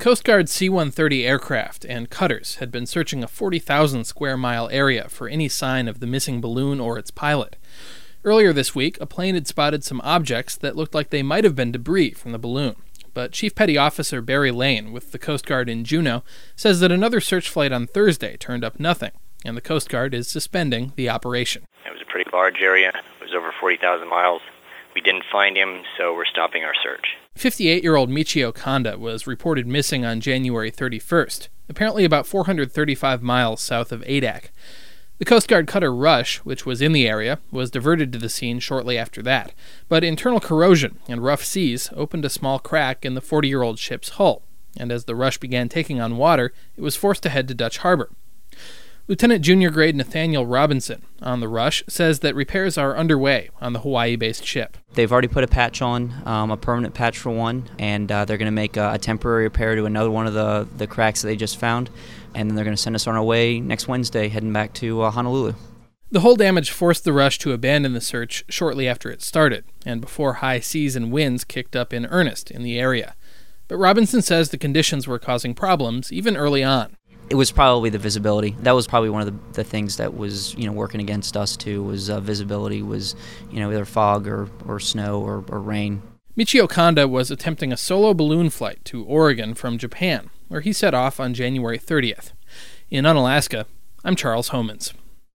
Coast Guard's C-130 aircraft and cutters had been searching a 40,000 square mile area for any sign of the missing balloon or its pilot. Earlier this week, a plane had spotted some objects that looked like they might have been debris from the balloon. But Chief Petty Officer Barry Lane with the Coast Guard in Juneau says that another search flight on Thursday turned up nothing, and the Coast Guard is suspending the operation. It was a pretty large area. It was over 40,000 miles. We didn't find him, so we're stopping our search. 58-year-old Michio Kanda was reported missing on January 31st, apparently about 435 miles south of Adak. The Coast Guard cutter Rush, which was in the area, was diverted to the scene shortly after that, but internal corrosion and rough seas opened a small crack in the 40-year-old ship's hull, and as the Rush began taking on water, it was forced to head to Dutch Harbor. Lieutenant Junior Grade Nathaniel Robinson on the Rush says that repairs are underway on the Hawaii-based ship. They've already put a patch on, a permanent patch for one, and they're going to make a temporary repair to another one of the cracks that they just found, and then they're going to send us on our way next Wednesday, heading back to Honolulu. The hull damage forced the Rush to abandon the search shortly after it started, and before high seas and winds kicked up in earnest in the area. But Robinson says the conditions were causing problems even early on. It was probably the visibility. That was probably one of the things that was, working against us too, was visibility, was, either fog or snow or rain. Michio Kanda was attempting a solo balloon flight to Oregon from Japan, where he set off on January 30th. In Unalaska, I'm Charles Homans.